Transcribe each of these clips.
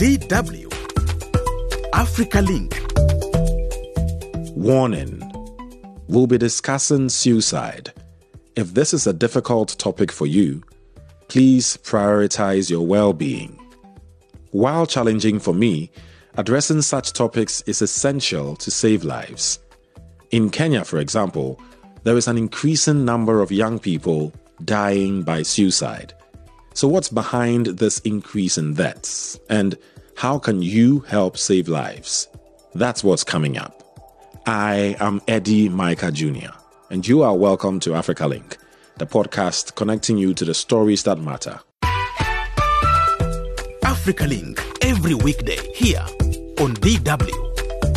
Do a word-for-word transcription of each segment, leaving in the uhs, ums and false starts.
D W Africa Link. Warning. We'll be discussing suicide. If this is a difficult topic for you, please prioritize your well-being. While challenging for me, addressing such topics is essential to save lives. In Kenya, for example, there is an increasing number of young people dying by suicide. So what's behind this increase in deaths? And how can you help save lives? That's what's coming up. I am Eddie Micah Junior, and you are welcome to Africa Link, the podcast connecting you to the stories that matter. Africa Link, every weekday here on D W.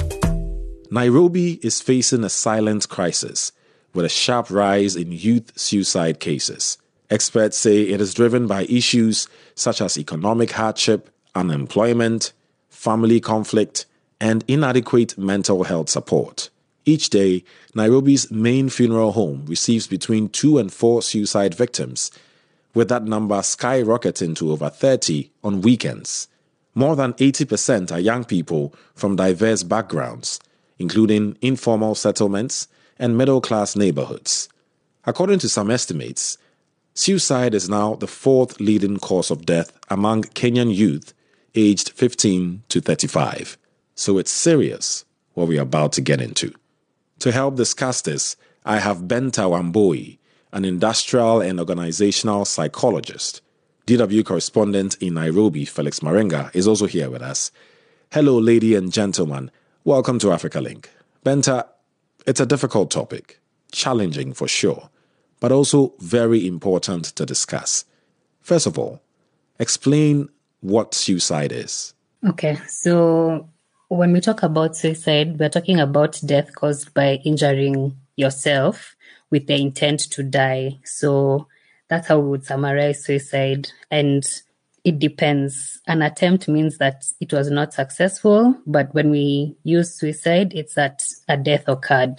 Nairobi is facing a silent crisis with a sharp rise in youth suicide cases. Experts say it is driven by issues such as economic hardship, unemployment, family conflict, and inadequate mental health support. Each day, Nairobi's main funeral home receives between two and four suicide victims, with that number skyrocketing to over thirty on weekends. More than eighty percent are young people from diverse backgrounds, including informal settlements and middle-class neighborhoods. According to some estimates, suicide is now the fourth leading cause of death among Kenyan youth aged fifteen to thirty-five. So it's serious what we're about to get into. To help discuss this, I have Benta Wambui, an industrial and organizational psychologist. D W correspondent in Nairobi, Felix Marenga, is also here with us. Hello, ladies and gentlemen. Welcome to Africa Link. Benta, it's a difficult topic, challenging for sure, but also very important to discuss. First of all, explain what suicide is. Okay, so when we talk about suicide, we're talking about death caused by injuring yourself with the intent to die. So that's how we would summarize suicide. And it depends. An attempt means that it was not successful, but when we use suicide, it's that a death occurred.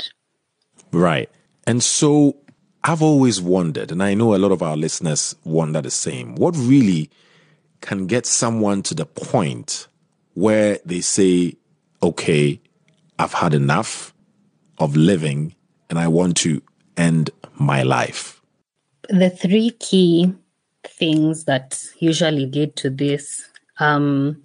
Right. And so I've always wondered, and I know a lot of our listeners wonder the same, what really can get someone to the point where they say, okay, I've had enough of living and I want to end my life? The three key things that usually lead to this um,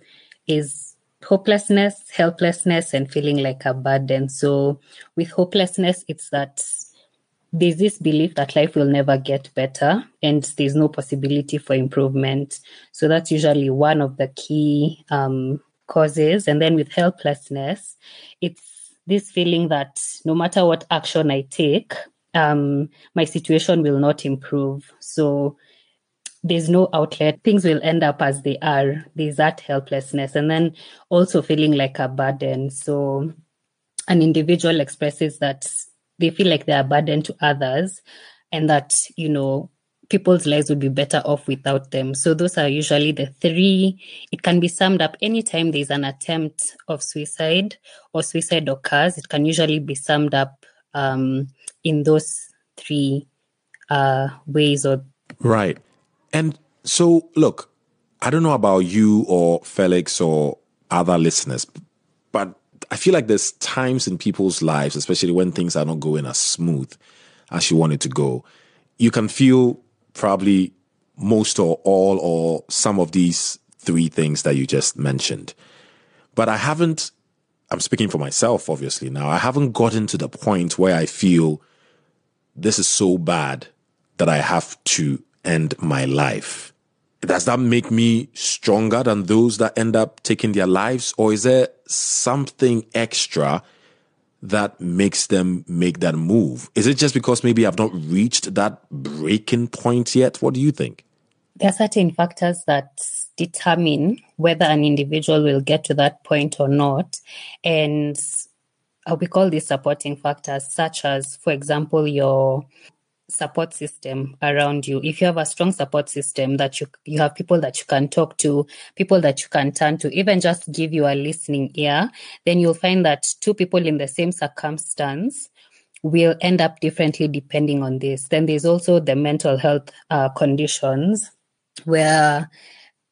is hopelessness, helplessness, and feeling like a burden. So with hopelessness, it's that there's this belief that life will never get better and there's no possibility for improvement. So that's usually one of the key um, causes. And then with helplessness, it's this feeling that no matter what action I take, um, my situation will not improve. So there's no outlet. Things will end up as they are. There's that helplessness. And then also feeling like a burden. So an individual expresses that they feel like they're a burden to others and that, you know, people's lives would be better off without them. So those are usually the three. It can be summed up anytime there's an attempt of suicide or suicide occurs. It can usually be summed up um, in those three uh, ways. Or Right. And so, look, I don't know about you or Felix or other listeners, but I feel like there's times in people's lives, especially when things are not going as smooth as you want it to go, you can feel probably most or all or some of these three things that you just mentioned. But I haven't, I'm speaking for myself, obviously now, I haven't gotten to the point where I feel this is so bad that I have to end my life. Does that make me stronger than those that end up taking their lives? Or is there something extra that makes them make that move? Is it just because maybe I've not reached that breaking point yet? What do you think? There are certain factors that determine whether an individual will get to that point or not. And uh, we call these supporting factors, such as, for example, your support system around you. If you have a strong support system that you you have people that you can talk to, people that you can turn to, even just give you a listening ear, then you'll find that two people in the same circumstance will end up differently depending on this. Then there's also the mental health uh, conditions where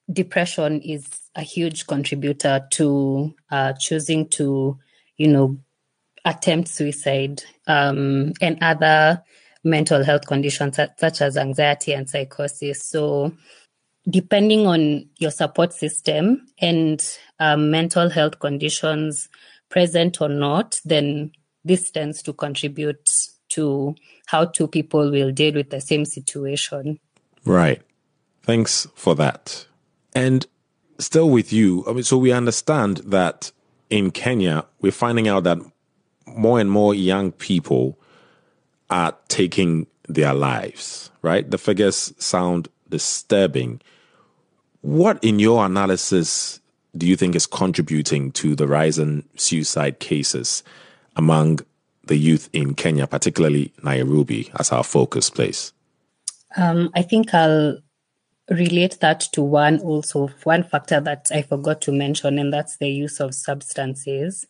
depression is a huge contributor to uh, choosing to, you know, attempt suicide um, and other mental health conditions such as anxiety and psychosis. So depending on your support system and um, mental health conditions present or not, then this tends to contribute to how two people will deal with the same situation. Right. Thanks for that. And still with you, I mean, so we understand that in Kenya, we're finding out that more and more young people are taking their lives, right? The figures sound disturbing. What, in your analysis, do you think is contributing to the rise in suicide cases among the youth in Kenya, particularly Nairobi, as our focus place? Um, I think I'll relate that to one also, one factor that I forgot to mention, and that's the use of substances,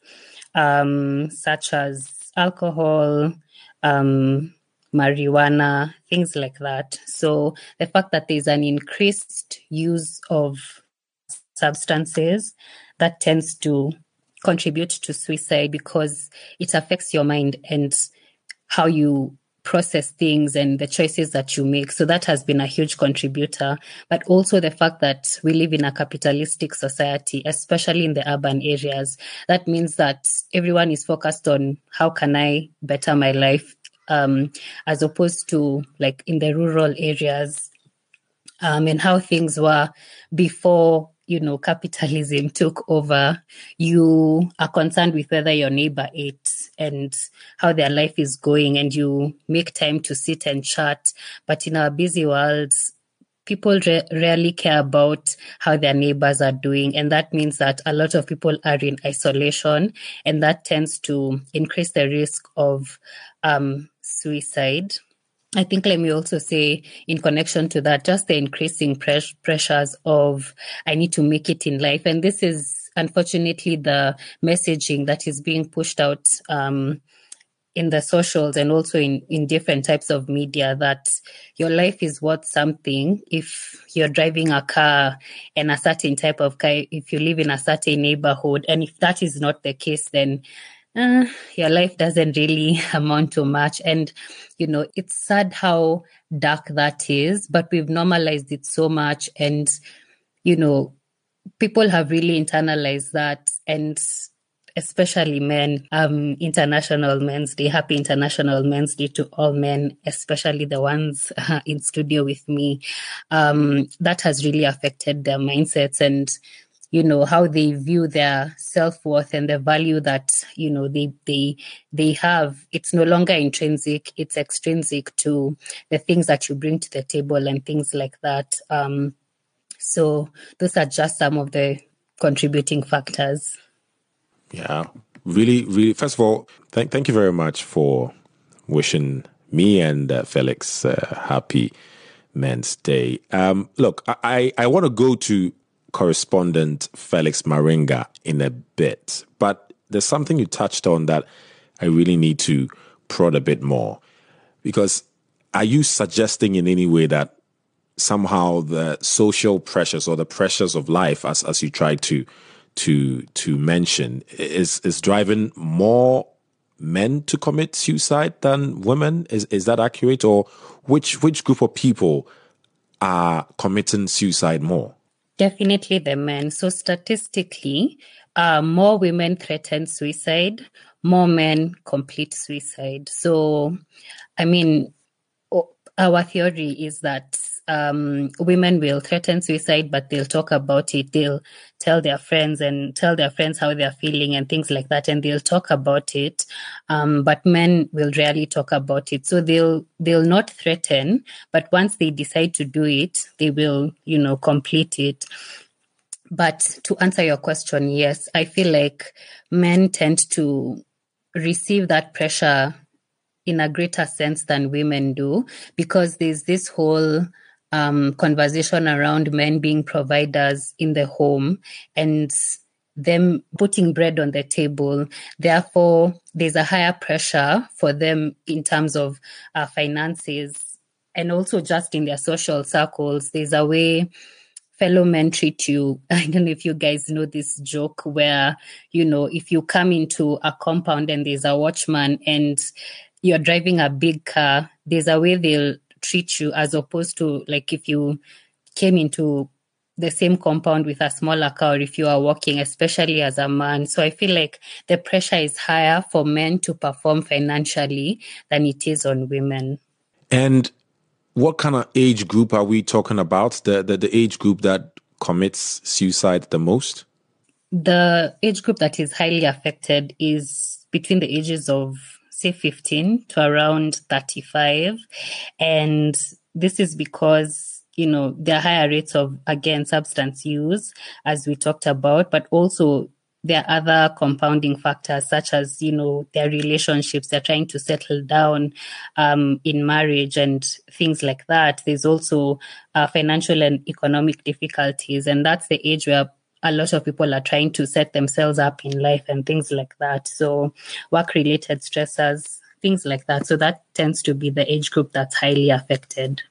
um, such as alcohol, um, marijuana, things like that. So the fact that there's an increased use of substances, that tends to contribute to suicide because it affects your mind and how you process things and the choices that you make. So that has been a huge contributor. But also the fact that we live in a capitalistic society, especially in the urban areas, that means that everyone is focused on how can I better my life, um, as opposed to like in the rural areas, um, and how things were before, you know, capitalism took over. You are concerned with whether your neighbor ate and how their life is going, and you make time to sit and chat. But in our busy worlds, people re- rarely care about how their neighbors are doing. And that means that a lot of people are in isolation, and that tends to increase the risk of um, suicide. I think let me also say in connection to that, just the increasing pres- pressures of I need to make it in life. And this is unfortunately the messaging that is being pushed out um, in the socials and also in, in different types of media, that your life is worth something if you're driving a car and a certain type of car, if you live in a certain neighborhood. And if that is not the case, then Uh, your life doesn't really amount to much. And, you know, it's sad how dark that is, but we've normalized it so much. And, you know, people have really internalized that. And especially men, um, International Men's Day, happy International Men's Day to all men, especially the ones uh, in studio with me. Um, that has really affected their mindsets and, you know, how they view their self-worth and the value that, you know, they they they have. It's no longer intrinsic, it's extrinsic to the things that you bring to the table and things like that. Um, so those are just some of the contributing factors. Yeah, really, really. First of all, thank thank you very much for wishing me and uh, Felix uh, happy Men's Day. Um, look, I, I want to go to correspondent Felix Maringa in a bit, but there's something you touched on that I really need to prod a bit more, because are you suggesting in any way that somehow the social pressures or the pressures of life, as as you tried to to to mention, is is driving more men to commit suicide than women? Is is that accurate, or which which group of people are committing suicide more? Definitely the men. So statistically, uh, more women threaten suicide, more men complete suicide. So, I mean, our theory is that um, women will threaten suicide, but they'll talk about it. They'll tell their friends and tell their friends how they're feeling and things like that, and they'll talk about it. Um, but men will rarely talk about it. So they'll they'll not threaten, but once they decide to do it, they will, you know, complete it. But to answer your question, yes, I feel like men tend to receive that pressure in a greater sense than women do, because there's this whole um, conversation around men being providers in the home and them putting bread on the table. Therefore, there's a higher pressure for them in terms of uh, finances, and also just in their social circles. There's a way fellow men treat you. I don't know if you guys know this joke where, you know, if you come into a compound and there's a watchman and you're driving a big car, there's a way they'll treat you as opposed to like if you came into the same compound with a smaller car, or if you are walking, especially as a man. So I feel like the pressure is higher for men to perform financially than it is on women. And what kind of age group are we talking about? The, the the age group that commits suicide the most? The age group that is highly affected is between the ages of, say, fifteen to around thirty-five. And this is because, you know, there are higher rates of, again, substance use, as we talked about, but also there are other compounding factors such as, you know, their relationships, they're trying to settle down um, in marriage and things like that. There's also uh, financial and economic difficulties, and that's the age where a lot of people are trying to set themselves up in life and things like that. So work-related stressors, things like that. So that tends to be the age group that's highly affected.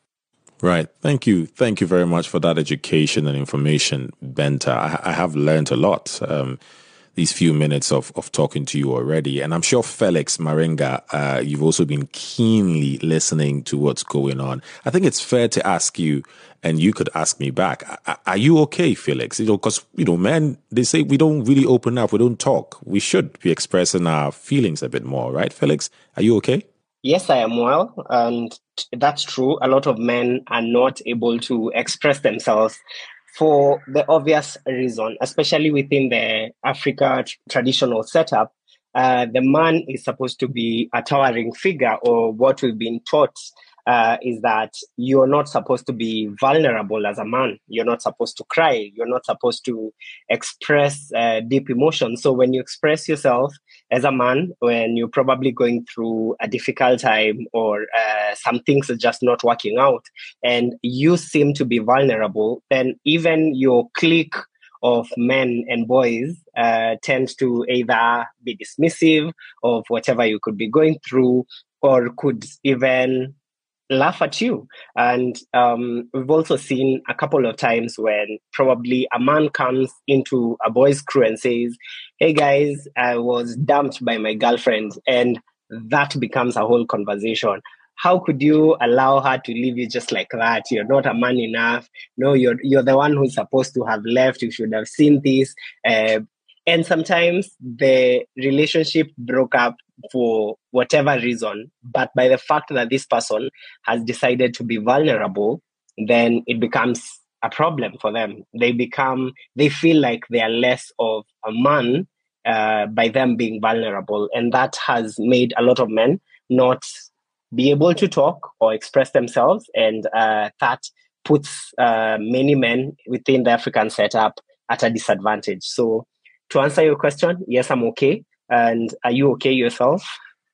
Right. Thank you. Thank you very much for that education and information, Benta. I, I have learned a lot um, these few minutes of, of talking to you already. And I'm sure, Felix Maringa, uh, you've also been keenly listening to what's going on. I think it's fair to ask you, and you could ask me back, are you okay, Felix? You know, because, you know, men, they say we don't really open up, we don't talk. We should be expressing our feelings a bit more, right, Felix? Are you okay? Yes, I am well, and that's true. A lot of men are not able to express themselves for the obvious reason, especially within the Africa tr- traditional setup. Uh, the man is supposed to be a towering figure, or what we've been taught uh, is that you're not supposed to be vulnerable as a man. You're not supposed to cry. You're not supposed to express uh, deep emotions. So when you express yourself as a man, when you're probably going through a difficult time or uh, some things are just not working out and you seem to be vulnerable, then even your clique of men and boys uh, tend to either be dismissive of whatever you could be going through or could even laugh at you. And um, we've also seen a couple of times when probably a man comes into a boys' crew and says, hey guys, I was dumped by my girlfriend. And that becomes a whole conversation. How could you allow her to leave you just like that? You're not a man enough. No, you're you're the one who's supposed to have left. You should have seen this. Uh, and sometimes the relationship broke up for whatever reason, but by the fact that this person has decided to be vulnerable, then it becomes a problem for them. They become, they feel like they are less of a man uh, by them being vulnerable. And that has made a lot of men not be able to talk or express themselves. And uh, that puts uh, many men within the African setup at a disadvantage. So to answer your question, yes, I'm okay. And are you okay yourself?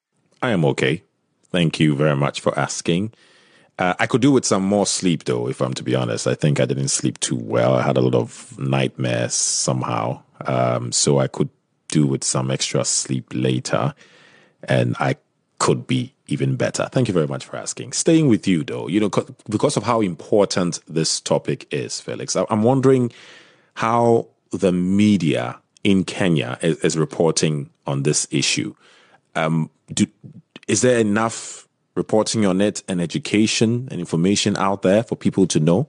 I am okay. Thank you very much for asking. Uh, I could do with some more sleep, though, if I'm to be honest. I think I didn't sleep too well. I had a lot of nightmares somehow. Um, so I could do with some extra sleep later. And I could be even better. Thank you very much for asking. Staying with you, though, you know, because of how important this topic is, Felix, I'm wondering how the media in Kenya is, is reporting on this issue. Um, do, is there enough reporting on it and education and information out there for people to know?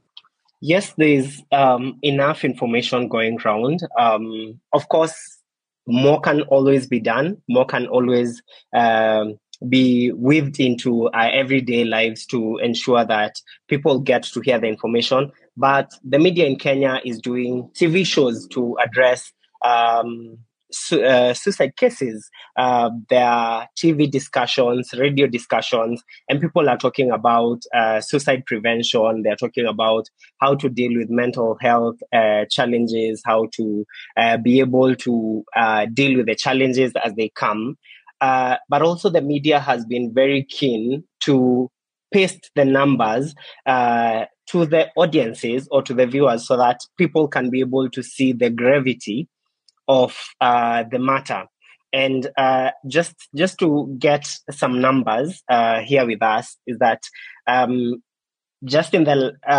Yes, there's um, enough information going around. Um, of course, more can always be done. More can always um, be weaved into our everyday lives to ensure that people get to hear the information. But the media in Kenya is doing T V shows to address um, su- uh, suicide cases. Uh, there are T V discussions, radio discussions, and people are talking about uh, suicide prevention. They're talking about how to deal with mental health uh, challenges, how to uh, be able to uh, deal with the challenges as they come. Uh, but also the media has been very keen to paste the numbers uh, to the audiences or to the viewers so that people can be able to see the gravity of uh, the matter. And uh, just just to get some numbers uh, here with us is that um, just in the uh,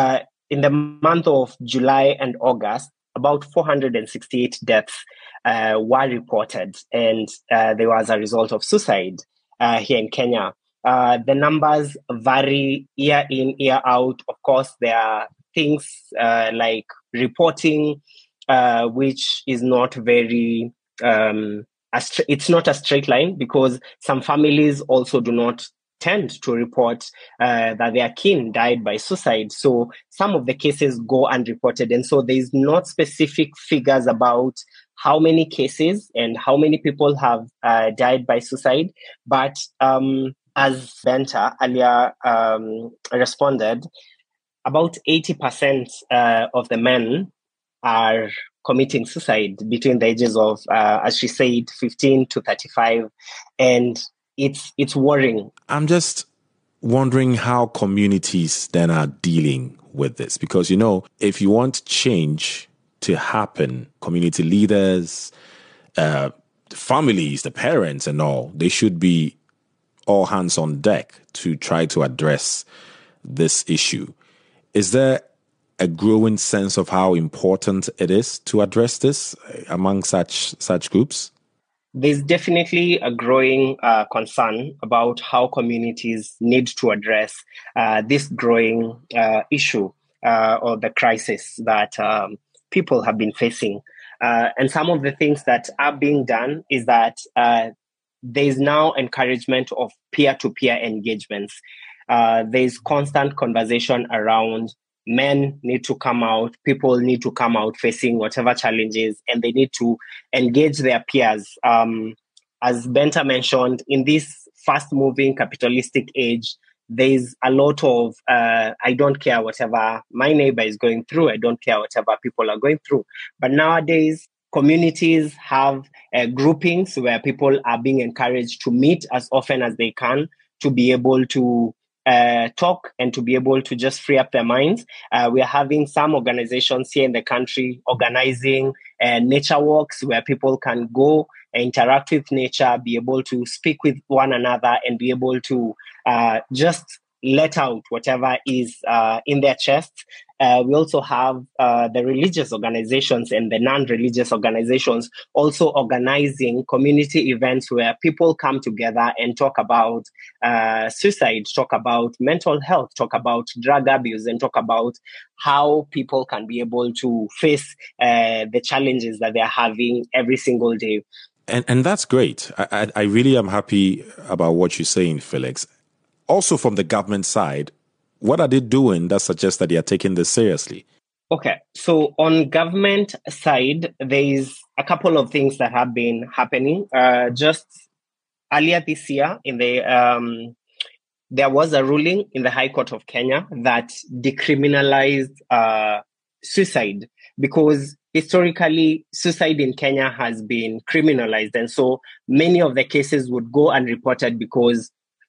in the month of July and August, about four hundred sixty-eight deaths uh, were reported, and uh, they were as a result of suicide uh, here in Kenya. Uh, the numbers vary year in, year out. Of course, there are things uh, like reporting, uh, which is not very, um, a st- it's not a straight line, because some families also do not tend to report uh, that their kin died by suicide. So some of the cases go unreported. And so there's not specific figures about how many cases and how many people have uh, died by suicide. But um, as Benta earlier um, responded, about eighty percent uh, of the men are committing suicide between the ages of, uh, as she said, fifteen to thirty-five. And it's it's worrying. I'm just wondering how communities then are dealing with this. Because, you know, if you want change to happen, community leaders, uh, families, the parents and all, they should be all hands on deck to try to address this issue. Is there a growing sense of how important it is to address this among such such groups? There's definitely a growing uh, concern about how communities need to address uh, this growing uh, issue uh, or the crisis that um, people have been facing. Uh, and some of the things that are being done is that uh, there's now encouragement of peer-to-peer engagements. Uh, there's constant conversation around men need to come out, people need to come out facing whatever challenges, and they need to engage their peers. Um, as Benta mentioned, in this fast-moving capitalistic age, there's a lot of, uh, I don't care whatever my neighbor is going through, I don't care whatever people are going through. But nowadays, communities have uh, groupings where people are being encouraged to meet as often as they can to be able to uh, talk and to be able to just free up their minds. Uh, we are having some organizations here in the country organizing uh, nature walks where people can go interact with nature, be able to speak with one another, and be able to uh, just let out whatever is uh, in their chests. Uh, we also have uh, the religious organizations and the non-religious organizations also organizing community events where people come together and talk about uh, suicide, talk about mental health, talk about drug abuse, and talk about how people can be able to face uh, the challenges that they're having every single day. And and that's great. I, I, I really am happy about what you're saying, Felix. Also, from the government side, what are they doing that suggests that they are taking this seriously? Okay, so on government side, there's a couple of things that have been happening. Uh, just earlier this year, in the um, there was a ruling in the High Court of Kenya that decriminalized uh, suicide, because historically, suicide in Kenya has been criminalized. And so many of the cases would go unreported because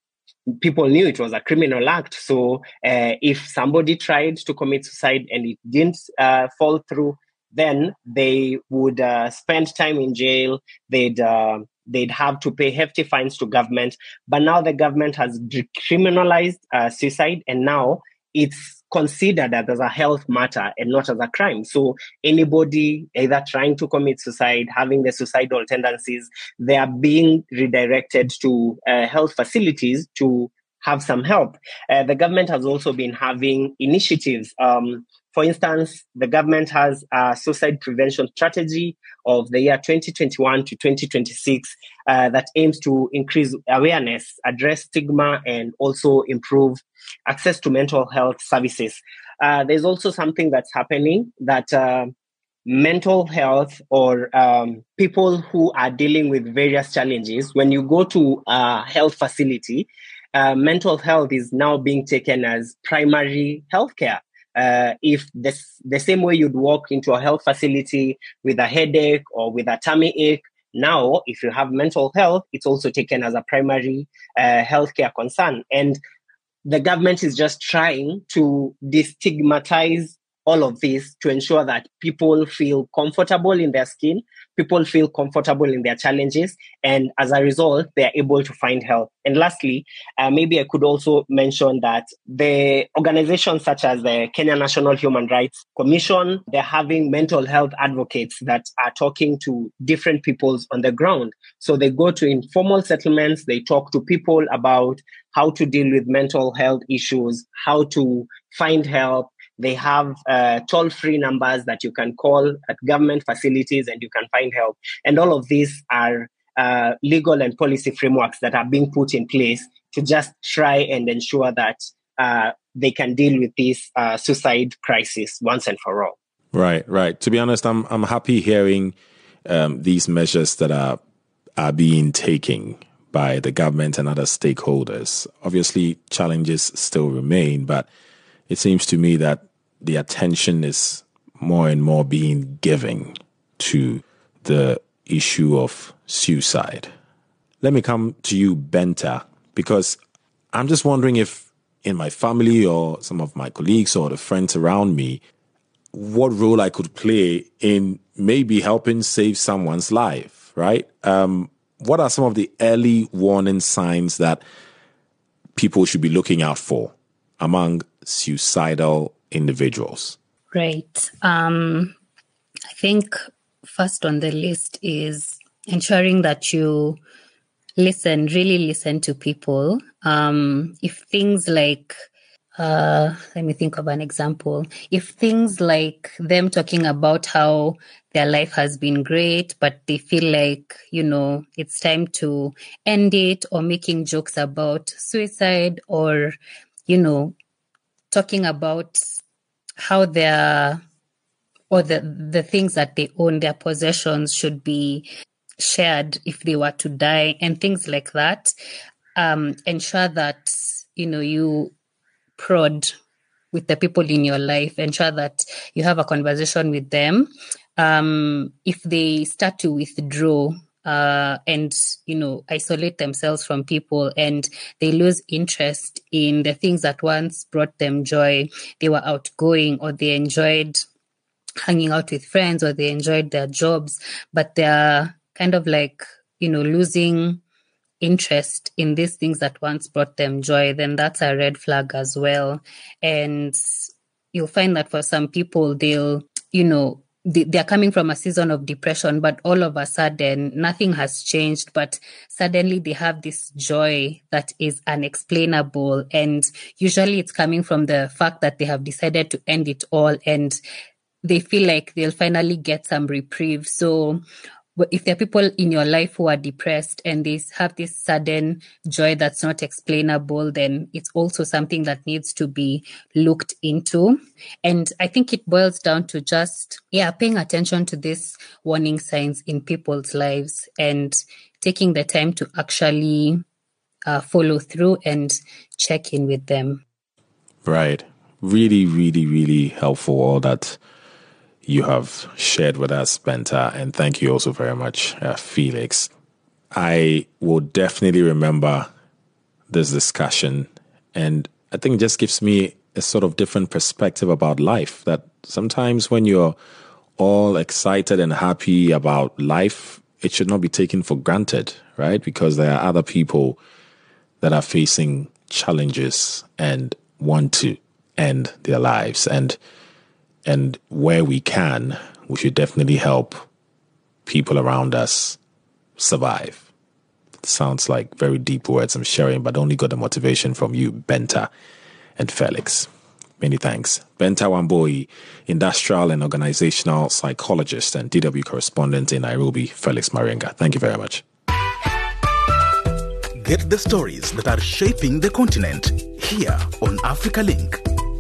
people knew it was a criminal act. So uh, if somebody tried to commit suicide and it didn't uh, fall through, then they would uh, spend time in jail. They'd uh, they'd have to pay hefty fines to government. But now the government has decriminalized uh, suicide, and now it's considered as a health matter and not as a crime. So anybody either trying to commit suicide, having the suicidal tendencies, they are being redirected to uh, health facilities to have some help. Uh, the government has also been having initiatives. Um, for instance, the government has a suicide prevention strategy of the year twenty twenty-one to twenty twenty-six uh, that aims to increase awareness, address stigma, and also improve access to mental health services. Uh, there's also something that's happening that uh, mental health or um, people who are dealing with various challenges, when you go to a health facility, uh, mental health is now being taken as primary healthcare. Uh, if this, the same way you'd walk into a health facility with a headache or with a tummy ache, now if you have mental health, it's also taken as a primary uh, healthcare concern. And the government is just trying to destigmatize all of this to ensure that people feel comfortable in their skin, people feel comfortable in their challenges, and as a result, they are able to find help. And lastly, uh, maybe I could also mention that the organizations such as the Kenya National Human Rights Commission, they're having mental health advocates that are talking to different peoples on the ground. So they go to informal settlements, they talk to people about how to deal with mental health issues, how to find help. They have uh, toll-free numbers that you can call at government facilities and you can find help. And all of these are uh, legal and policy frameworks that are being put in place to just try and ensure that uh, they can deal with this uh, suicide crisis once and for all. Right, right. To be honest, I'm I'm happy hearing um, these measures that are are being taken by the government and other stakeholders. Obviously, challenges still remain, but it seems to me that the attention is more and more being given to the issue of suicide. Let me come to you, Benta, because I'm just wondering if in my family or some of my colleagues or the friends around me, what role I could play in maybe helping save someone's life, right? Um, what are some of the early warning signs that people should be looking out for among suicidal individuals? Right. Um, I think first on the list is ensuring that you listen, really listen to people. Um, if things like, uh, let me think of an example. If things like them talking about how their life has been great, but they feel like, you know, it's time to end it, or making jokes about suicide, or, you know, talking about how their, or the, the things that they own, their possessions should be shared if they were to die, and things like that. Um, ensure that, you know, you prod with the people in your life, ensure that you have a conversation with them. Um, if they start to withdraw uh, and, you know, isolate themselves from people, and they lose interest in the things that once brought them joy, they were outgoing, or they enjoyed hanging out with friends, or they enjoyed their jobs, but they're kind of like, you know, losing interest in these things that once brought them joy, then that's a red flag as well. And you'll find that for some people, they'll, you know, they, they're coming from a season of depression, but all of a sudden, nothing has changed, but suddenly they have this joy that is unexplainable. And usually it's coming from the fact that they have decided to end it all, and they feel like they'll finally get some reprieve. So if there are people in your life who are depressed and they have this sudden joy that's not explainable, then it's also something that needs to be looked into. And I think it boils down to just, yeah, paying attention to these warning signs in people's lives and taking the time to actually uh, follow through and check in with them. Right. Really, really, really helpful, all that you have shared with us, Benta, and thank you also very much, uh, Felix. I will definitely remember this discussion, and I think it just gives me a sort of different perspective about life, that sometimes when you're all excited and happy about life, it should not be taken for granted, right? Because there are other people that are facing challenges and want to end their lives, and And where we can, we should definitely help people around us survive. It sounds like very deep words I'm sharing, but only got the motivation from you, Benta and Felix. Many thanks. Benta Wambui, industrial and organizational psychologist and D W correspondent in Nairobi, Felix Marenga. Thank you very much. Get the stories that are shaping the continent here on Africa Link.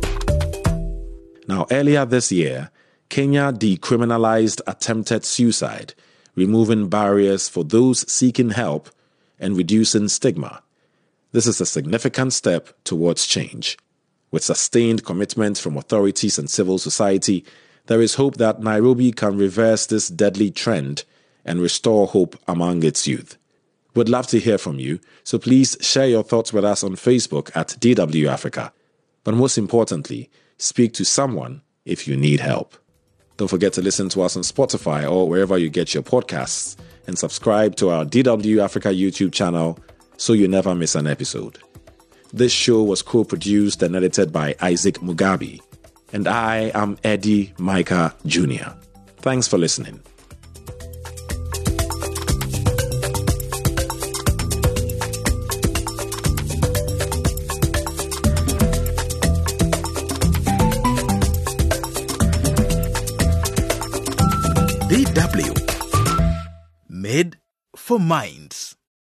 Now, earlier this year, Kenya decriminalized attempted suicide, removing barriers for those seeking help and reducing stigma. This is a significant step towards change. With sustained commitment from authorities and civil society, there is hope that Nairobi can reverse this deadly trend and restore hope among its youth. We'd love to hear from you, so please share your thoughts with us on Facebook at D W Africa. But most importantly, speak to someone if you need help. Don't forget to listen to us on Spotify or wherever you get your podcasts, and subscribe to our D W Africa YouTube channel so you never miss an episode. This show was co-produced and edited by Isaac Mugabe, and I am Eddie Micah Junior Thanks for listening. D W. Made for minds.